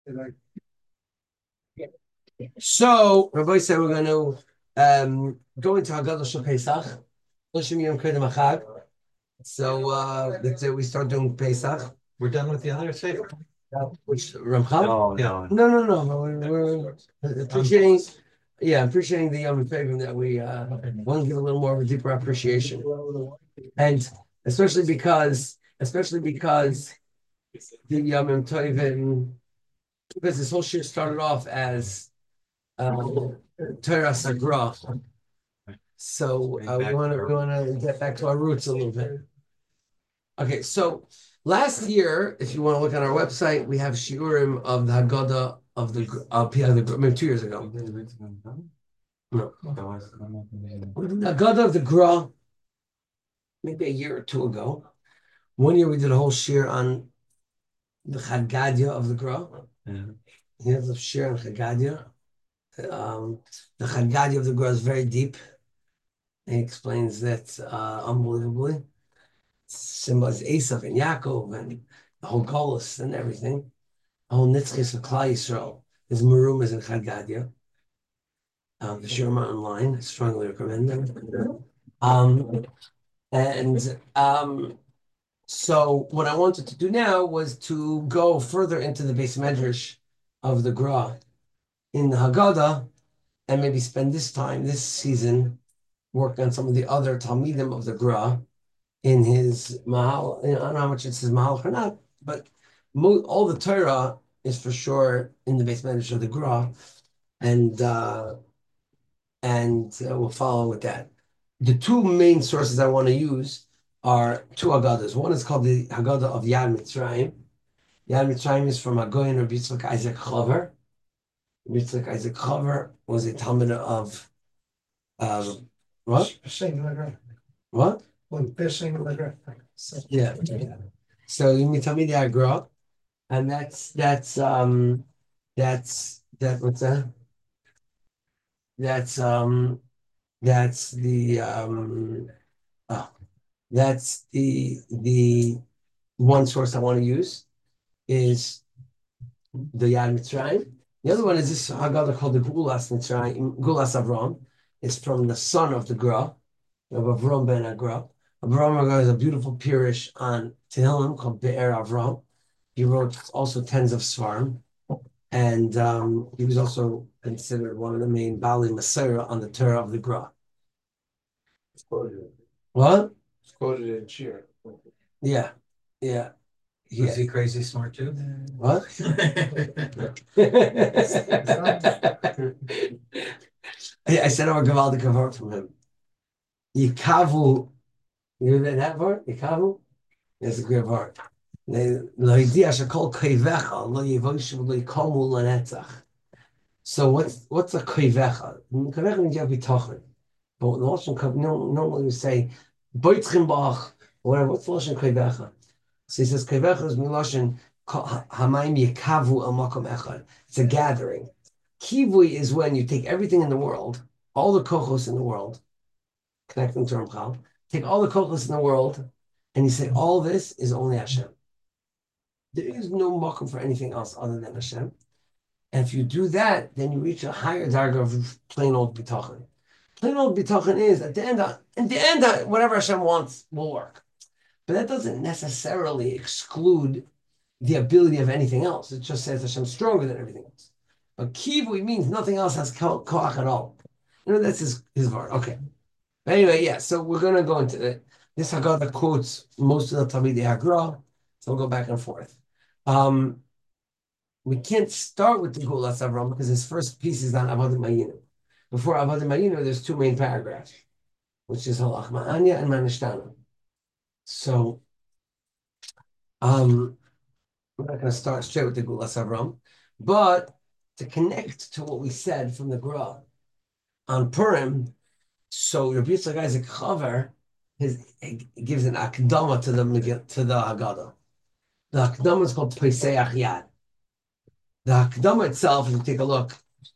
So, Rabbi said we're going to go into Haggadah Shel Pesach. Lishim Yom Kedem Achag. So that's it. We start doing Pesach. We're done with the other sefer? Which Ramchal? No. No. We're appreciating. Yeah, appreciating the Yom Tovim that we want to give a little more of a deeper appreciation, and especially because the Yom Tovim, because this whole shir started off as Torah Sagra. So we want to get back to our roots a little bit. Okay, so last year, if you want to look on our website, we have shiurim of the Haggadah of the maybe 2 years ago. No, the Haggadah of the Gra, maybe a year or two ago. One year we did a whole shir on the Chagadia of the Gra. Yeah. Here's a shir on Chagadia. The Chagadia of the Gra is very deep. He explains that unbelievably. Symbolizes Esav and Yaakov and the whole Golus and everything. The whole Nitzchis of Klal Yisrael. His Marumas and Chad Gadya. The Shirma online. I strongly recommend them. So what I wanted to do now was to go further into the base medrash of the Gra in the Haggadah and maybe spend this season, working on some of the other Talmidim of the Gra in his Mahal. I don't know how much it's his Mahal or not, but all the Torah is for sure in the base medrash of the Gra, and we'll follow with that. The two main sources I want to use are two Haggadahs. One is called the Haggadah of Yad Mitzrayim. Yad Mitzrayim is from Agoyin Rabbi Yitzchak Isaac Chover. Rabbi Yitzchak Isaac Chover was a Talmud of what? What? Yeah. So you mean tell me the Agra, and that's what's that? That's the oh, that's the one source I want to use is the Yad Mitzrayim. The other one is this Haggadah called the Gulas Mitzrayim, Gulas Avram. It's from the son of the Gra, of Avram ben Agra. Avram Agra is a beautiful pirish on Tehillim called Be'er Avram. He wrote also tens of Svarim, and he was also considered one of the main Bali Masera on the Torah of the Gra. What? It's quoted in Shir. Yeah. Is he crazy smart too? What? I said I'm a Gavaldik Kavar from him. Yikavu. You know that word? Yikavu? That's a great word. So what's a koivecha? Koivecha means you have bitachon. But the Lashon normally we say boitzchim bach, whatever. What's the Lashon koivecha? So he says koivecha is milashon hamayim yikavu al makom echad. It's a gathering. Kivui is when you take everything in the world, all the kochos in the world, connecting to Ramchal, take all the kochos in the world, and you say all this is only Hashem. There is no makom for anything else other than Hashem. And if you do that, then you reach a higher darga of plain old bitachon. Plain old bitachon is at the end, whatever Hashem wants will work. But that doesn't necessarily exclude the ability of anything else. It just says Hashem's stronger than everything else. But kivui means nothing else has koach at all. That's his word. Okay. But anyway, yeah. So we're gonna go into it. This Haggadah quotes most of the Talmidei Hagra, so we'll go back and forth. We can't start with the Gulas Avram because his first piece is on Avodah Mayinu. Before Avodah Mayinu, there's two main paragraphs, which is Halach Ma'anya and Manishtana. So, we're not going to start straight with the Gulas Avram, but to connect to what we said from the Gra on Purim, so Rabbi Yitzchak Isaac Chaver gives an akdama to the Haggadah. The akdama is called Peseach Yad. The Hakdama itself, if you take a look,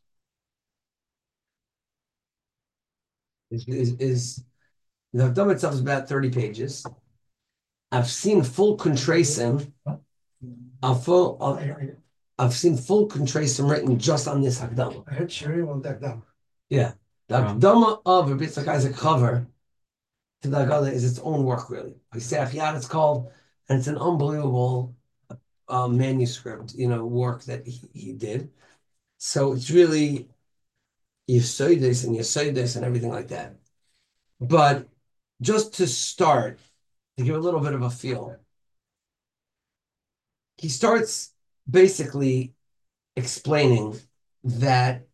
is the Hakdama itself is about 30 pages. I've seen full contrasim, I've seen full contrastum written just on this Hakdama. I heard Shirim on that Hakdama. Yeah. The Hakdama of Rabbi Yitzchak Isaac Chaver to the Haggadah is its own work, really. Pesach Yad, it's called, and it's an unbelievable manuscript, work that he did. So it's really Yesodis and everything like that. But just to start, to give a little bit of a feel, he starts basically explaining that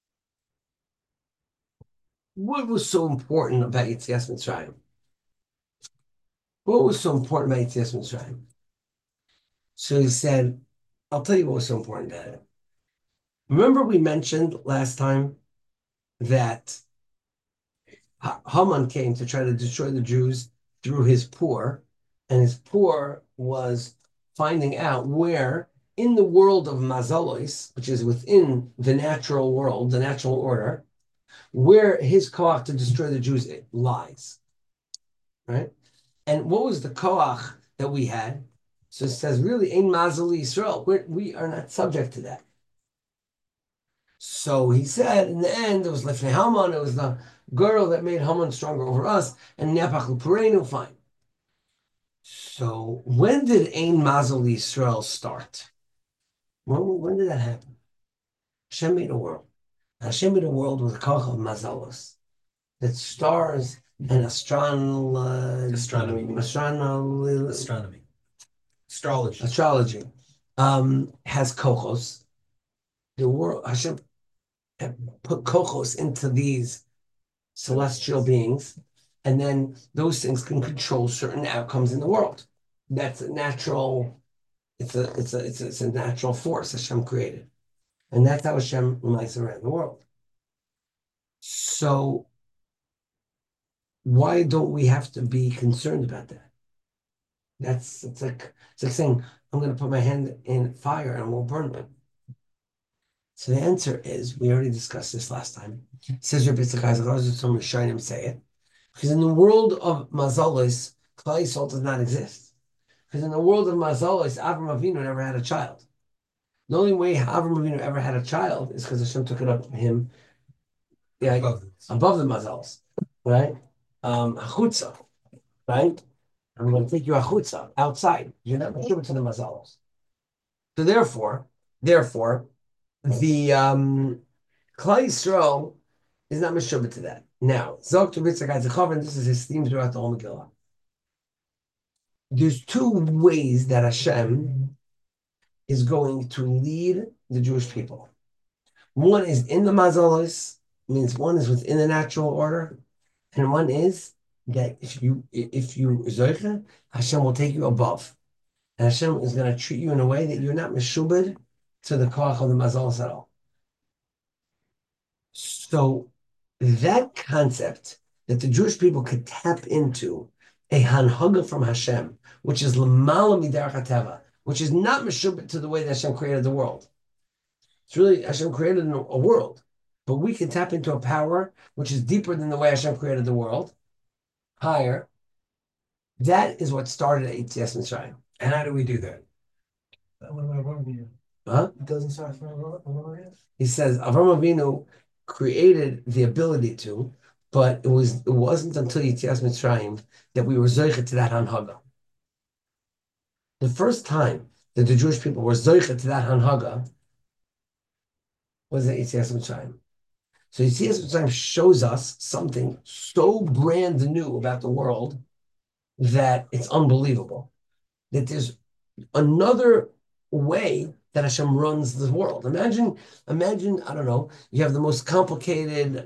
what was so important about Yetzias Mitzrayim. What was so important about Yetzias Mitzrayim? So he said, I'll tell you what was so important about it. Remember we mentioned last time that Haman came to try to destroy the Jews through his poor, and his poor was finding out where in the world of Mazalos, which is within the natural world, the natural order, where his koach to destroy the Jews lies, right? And what was the koach that we had? So it says, really, in Mazal Yisrael, we are not subject to that. So he said, in the end, it was Lifnei Haman, it was the girl that made Haman stronger over us, and Nepach L'Pureinu, fine. So when did Ein Mazal Yisrael start? When did that happen? Hashem made a world. Hashem made a world with a koach of mazalos, that stars and Astronomy. Astrology has kochos. The world, Hashem put kochos into these celestial beings, and then those things can control certain outcomes in the world. That's a natural. It's a natural force Hashem created, and that's how Hashem lies around the world. So why don't we have to be concerned about that? It's like saying, I'm going to put my hand in fire and we'll burn them. So the answer is, we already discussed this last time. Says Rabbi Yitzchak, some Rishonim say it, because in the world of Mazalos, Klal Yisrael does not exist. Because in the world of Mazalos, Avram Avinu never had a child. The only way Avram Avinu ever had a child is because Hashem took it up from him, above the Mazalos, right? Achutza, right? I'm going to take you achutza, outside. You're not able to the mazalos. So therefore, the Klal Yisrael is not meshubah to that. Now, Zok to Ritzak Zachav, and this is his theme throughout the whole Megillah. There's two ways that Hashem is going to lead the Jewish people. One is in the mazalos, means one is within the natural order, and one is that if you zoicha, Hashem will take you above, and Hashem is going to treat you in a way that you're not meshubed to the koach of the mazalos at all. So that concept that the Jewish people could tap into a hanhaga from Hashem, which is l'mala miderech hateva, which is not meshubed to the way that Hashem created the world. It's really Hashem created a world, but we can tap into a power which is deeper than the way Hashem created the world, higher. That is what started at Yetzias Mitzrayim. And how do we do that? It doesn't start from Avram. He says Avram Avinu created the ability to, but it wasn't until Yetzias Mitzrayim that we were zoichet to that hanhaga. The first time that the Jewish people were zoichet to that hanhaga was at Yetzias Mitzrayim. So Yetzias Mitzrayim shows us something so brand new about the world that it's unbelievable. That there's another way that Hashem runs the world. Imagine, I don't know, you have the most complicated,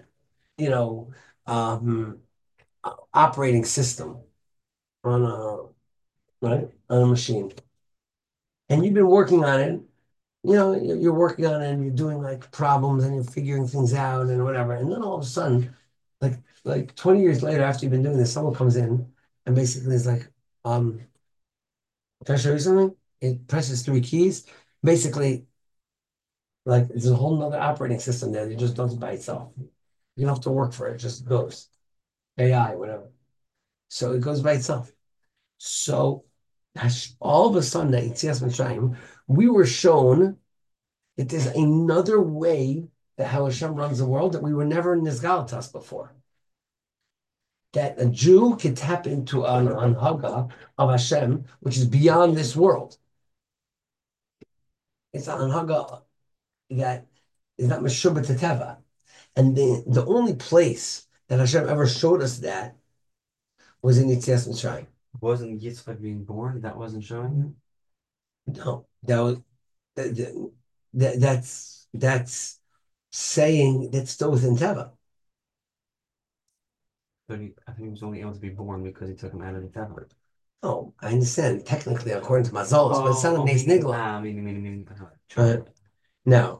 operating system on a machine. And you've been working on it, you're working on it and you're doing like problems and you're figuring things out and whatever. And then all of a sudden, like 20 years later, after you've been doing this, someone comes in and basically is like, can I show you something? It presses 3 keys. Basically, like there's a whole nother operating system there. It just does it by itself. You don't have to work for it. It just goes. AI, whatever. So it goes by itself. So all of a sudden at Yetzias Mitzrayim, we were shown that there's another way that how Hashem runs the world that we were never in this Galatas before. That a Jew can tap into an anhaga of Hashem, which is beyond this world. It's an anhaga that is not meshubah to teva. And the only place that Hashem ever showed us that was in Yetzias Mitzrayim. Wasn't Yitzchak being born? That wasn't showing you? No, that was that's saying that's still within teva. But I think he was only able to be born because he took him out of the Teva. Oh, I understand. Technically, according to Mazolos, but it's not a Nes Nigla. Meaning. Now,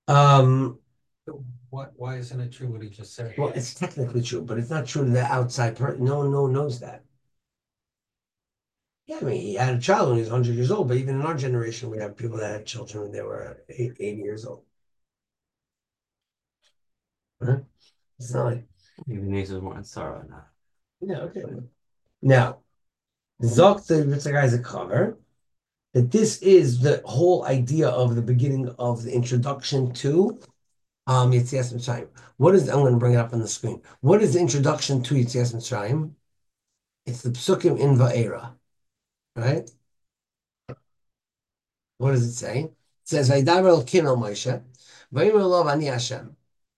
Why isn't it true what he just said? well, it's technically true, but it's not true to the outside person. No one knows that. Yeah, I mean, he had a child when he was 100 years old, but even in our generation, we have people that had children when they were 80 years old. Huh? It's not like, Even Jesus weren't sorrow now. yeah, okay. Now, Zok the Ritzak Isaac cover that this is the whole idea of the beginning of the introduction to Yetzias Mitzrayim. What is, I'm going to bring it up on the screen. What is the introduction to Yetzias Mitzrayim? It's the Psukim in Va'era, right? What does it say? It says, Vaydaber Elokim el Moshe, Vayomer lo Ani Hashem.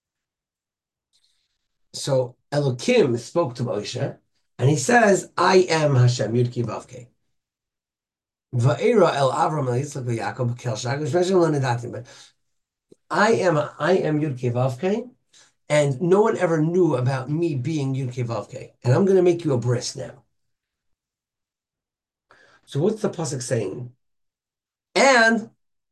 So Elokim spoke to Moshe, and he says, I am Hashem, Yud Ki Vav Kei. Va'era el Avram el Yitzchak v'Yaakov b'kel Shag v'shmeshim lo nedatim. But I am Yud Ki Vav Kei, and no one ever knew about me being Yud Ki Vav Kei. And I'm going to make you a bris now. So what's the pasuk saying? And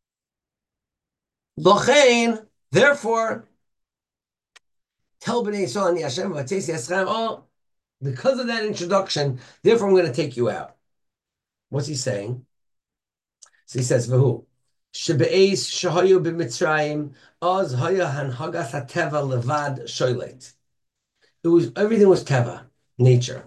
Lochein, therefore, tell Bnei Yisrael ani Hashem v'ateis yaschem. Oh, because of that introduction, therefore I'm going to take you out. What's he saying? So he says, "V'hu shebeis shahayu b'Mitzrayim oz haya hanhagas hateva levad shoylet." It was everything was teva, nature,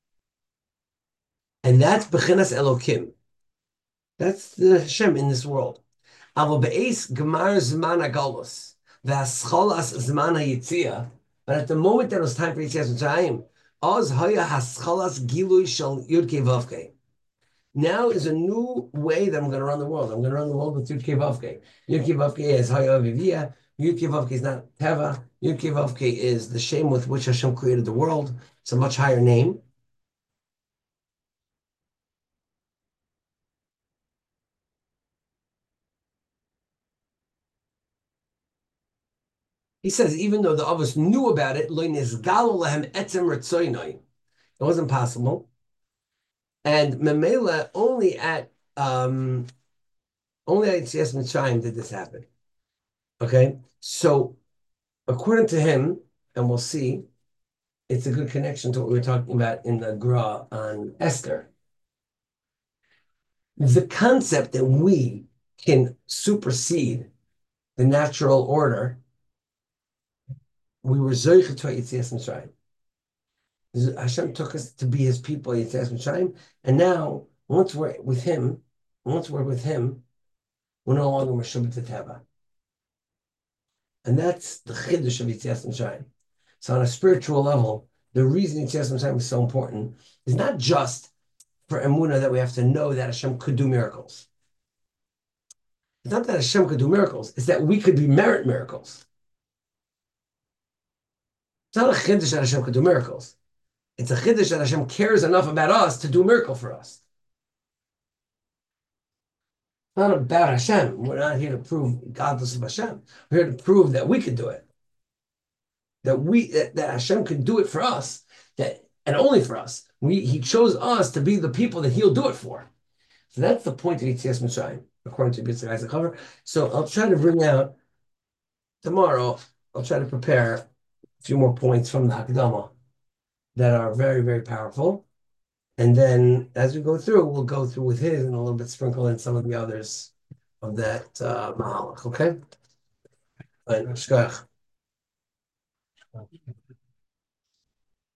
and that's bechinas Elokim. That's the Hashem in this world. Avo beis gemar zman agalus v'ascholas zman hayitzia. But at the moment that it was time for Yetzias Mitzrayim, oz haya hascholas gilui shel Yud Kei Vav Kei. Now is a new way that I'm going to run the world. I'm going to run the world with Yud Kei Vav Kei. Yud Kei Vav Kei is Haya Vivia. Yud Kei Vav Kei is not Teva. Yud Kei Vav Kei is the shame with which Hashem created the world. It's a much higher name. He says, even though the others knew about it, it wasn't possible. And Memela only at Yetzias Mitzrayim did this happen. Okay, so according to him, and we'll see, it's a good connection to what we were talking about in the Gra on Esther. The concept that we can supersede the natural order, we were Zoich to Yetzias Mitzrayim. Hashem took us to be His people, Yetzias Mitzrayim, and now once we're with Him, we're no longer Meshubah to Teva. And that's the Chiddush of Yetzias Mitzrayim. So on a spiritual level, the reason Yetzias Mitzrayim is so important is not just for Emunah that we have to know that Hashem could do miracles. It's not that Hashem could do miracles, it's that we could be merit miracles. It's not a Chiddush that Hashem could do miracles. It's a Chiddush that Hashem cares enough about us to do a miracle for us. It's not about Hashem. We're not here to prove godless of Hashem. We're here to prove that we could do it. That Hashem could do it for us, and only for us. He chose us to be the people that He'll do it for. So that's the point of Yetzias Mitzrayim, according to Yitzchak Isaac cover. So I'll try to bring out tomorrow. I'll try to prepare a few more points from the Hakdama that are very, very powerful. And then as we go through, we'll go through with his and a little bit sprinkle in some of the others of that Mahalach, okay? And Shkach.